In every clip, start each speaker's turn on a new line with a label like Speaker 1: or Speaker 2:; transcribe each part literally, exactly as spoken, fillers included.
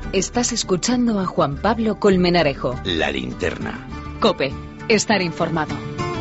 Speaker 1: Estás escuchando a Juan Pablo Colmenarejo.
Speaker 2: La Linterna.
Speaker 1: COPE. Estar informado.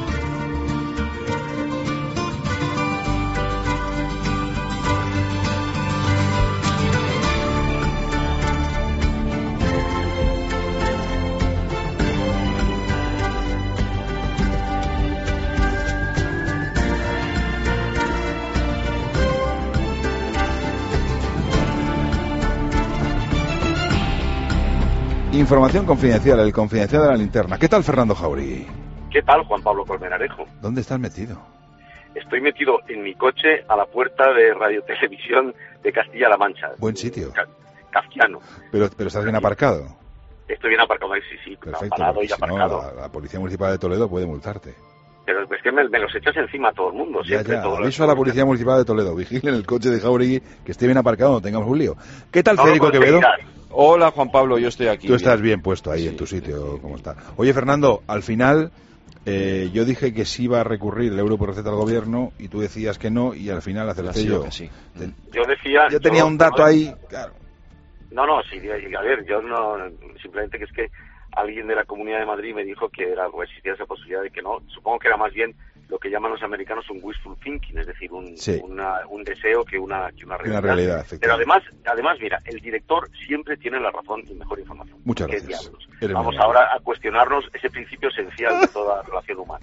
Speaker 3: Información confidencial, el confidencial de la Linterna. ¿Qué tal, Fernando Jauregui?
Speaker 4: ¿Qué tal, Juan Pablo Colmenarejo?
Speaker 3: ¿Dónde estás metido?
Speaker 4: Estoy metido en mi coche a la puerta de Radio Televisión de Castilla-La Mancha.
Speaker 3: Buen sitio.
Speaker 4: Kafkiano.
Speaker 3: Pero, pero estás bien aparcado.
Speaker 4: Estoy bien aparcado, sí, sí.
Speaker 3: Perfecto.
Speaker 4: Parado y
Speaker 3: Si
Speaker 4: aparcado.
Speaker 3: no, la, la Policía Municipal de Toledo puede multarte.
Speaker 4: Pero es que me, me los echas encima a todo el mundo.
Speaker 3: Ya,
Speaker 4: Siempre,
Speaker 3: ya.
Speaker 4: todo
Speaker 3: Aviso a la Policía Municipal de Toledo. Vigilen el coche de Jauregui, que esté bien aparcado, no tengamos un lío. ¿Qué tal,
Speaker 4: no,
Speaker 3: Federico
Speaker 4: no,
Speaker 3: Quevedo?
Speaker 5: Hola, Juan Pablo, yo estoy aquí.
Speaker 3: Tú
Speaker 5: bien.
Speaker 3: estás bien puesto ahí, sí, en tu sitio, sí, ¿cómo está? Oye, Fernando, al final eh, yo dije que sí iba a recurrir el euro por receta al gobierno y tú decías que no y al final acerté yo.
Speaker 5: Que sí.
Speaker 4: Yo decía...
Speaker 3: Yo tenía
Speaker 4: yo,
Speaker 3: un dato
Speaker 4: no,
Speaker 3: ahí, claro.
Speaker 4: No, no, sí, a ver, yo no... Simplemente que es que alguien de la Comunidad de Madrid me dijo que era, pues, existía esa posibilidad de que no. Supongo que era más bien lo que llaman los americanos un wishful thinking, es decir, un, sí. una, un deseo que una, que una realidad.
Speaker 3: Una realidad,
Speaker 4: Pero además, además, mira, el director siempre tiene la razón y mejor información.
Speaker 3: Muchas gracias.
Speaker 4: Vamos ahora a cuestionarnos ese principio esencial de toda relación humana.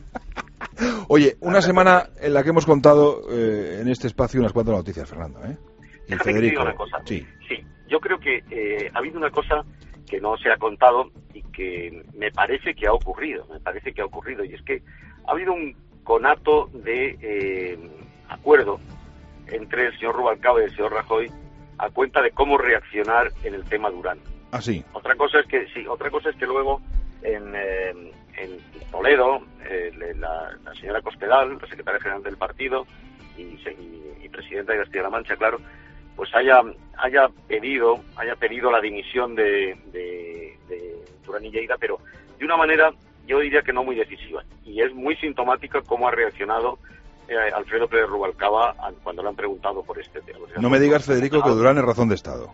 Speaker 3: Oye, una semana en la que hemos contado eh, en este espacio unas cuantas noticias, Fernando, ¿eh? Y
Speaker 4: Déjame
Speaker 3: Federico.
Speaker 4: que te diga una cosa.
Speaker 3: Sí.
Speaker 4: Sí, yo creo que eh, ha habido una cosa que no se ha contado y que me parece que ha ocurrido, me parece que ha ocurrido, y es que ha habido un conato de eh, acuerdo entre el señor Rubalcaba y el señor Rajoy a cuenta de cómo reaccionar en el tema Durán.
Speaker 3: Ah, sí.
Speaker 4: Otra cosa es que sí, otra cosa es que luego en, eh, en Toledo eh, la, la señora Cospedal, la secretaria general del partido y, y, y presidenta de Castilla-La Mancha, claro, pues haya haya pedido haya pedido la dimisión de, de, de Durán y Lleida, pero de una manera, yo diría que no muy decisiva, y es muy sintomática cómo ha reaccionado eh, Alfredo Pérez Rubalcaba cuando le han preguntado por este tema.
Speaker 3: No me digas, Federico, que Durán es razón de Estado.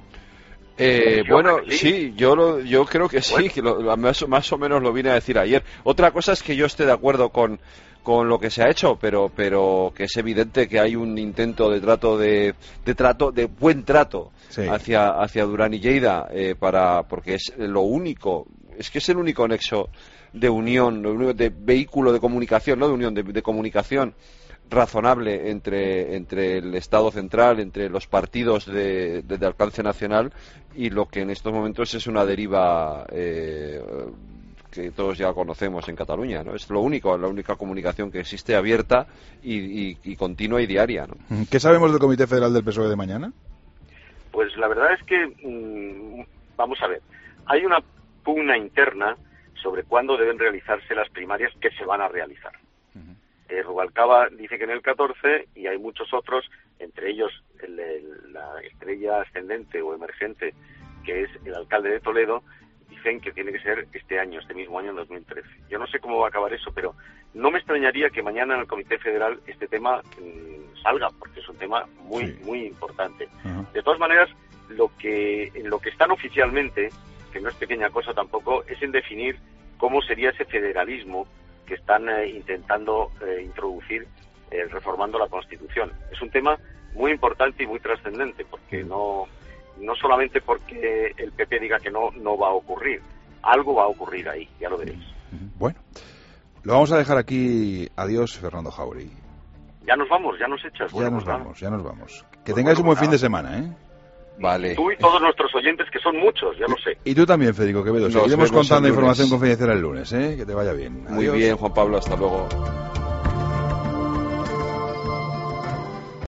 Speaker 5: Eh, bueno, sí, sí yo lo, yo creo que sí,
Speaker 4: bueno.
Speaker 5: que lo, más, más o menos lo vine a decir ayer. Otra cosa es que yo esté de acuerdo con, con lo que se ha hecho, pero, pero que es evidente que hay un intento de trato de, de trato, de buen trato sí. hacia, hacia Durán y Lleida, eh, para, porque es lo único, es que es el único nexo de unión, de vehículo de comunicación, no de unión, de, de comunicación razonable entre entre el Estado central, entre los partidos de, de, de alcance nacional y lo que en estos momentos es una deriva eh, que todos ya conocemos en Cataluña, ¿no? Es lo único, la única comunicación que existe abierta y, y, y continua y diaria, ¿no?
Speaker 3: ¿Qué sabemos del Comité Federal del P S O E de mañana?
Speaker 4: Pues la verdad es que mmm, vamos a ver, hay una pugna interna sobre cuándo deben realizarse las primarias que se van a realizar. Uh-huh. Eh, Rubalcaba dice que en el catorce y hay muchos otros, entre ellos el, el, la estrella ascendente o emergente, que es el alcalde de Toledo, dicen que tiene que ser este año, este mismo año, en dos mil trece. Yo no sé cómo va a acabar eso, pero no me extrañaría que mañana en el Comité Federal este tema mmm, salga, porque es un tema muy, sí. muy importante. Uh-huh. De todas maneras, lo que en lo que están oficialmente, que no es pequeña cosa tampoco, es en definir cómo sería ese federalismo que están eh, intentando eh, introducir eh, reformando la Constitución. Es un tema muy importante y muy trascendente, porque no no solamente porque el P P diga que no, no va a ocurrir, algo va a ocurrir ahí, ya lo veréis.
Speaker 3: Bueno, lo vamos a dejar aquí. Adiós, Fernando Jauregui.
Speaker 4: Ya nos vamos, ya nos echas.
Speaker 3: Ya
Speaker 4: bueno,
Speaker 3: nos
Speaker 4: pues
Speaker 3: vamos, ya nos vamos. Que
Speaker 4: pues
Speaker 3: tengáis
Speaker 4: bueno,
Speaker 3: un buen
Speaker 4: nada.
Speaker 3: fin de semana, ¿eh?
Speaker 5: Vale.
Speaker 4: Tú y todos nuestros oyentes, que son muchos, ya lo sé.
Speaker 3: Y tú también, Federico Quevedo.
Speaker 5: Nos
Speaker 3: Seguiremos
Speaker 5: vemos
Speaker 3: contando
Speaker 5: el lunes.
Speaker 3: información confidencial el lunes, ¿eh? Que te vaya bien.
Speaker 5: Muy
Speaker 3: Adiós.
Speaker 5: bien, Juan Pablo, hasta luego.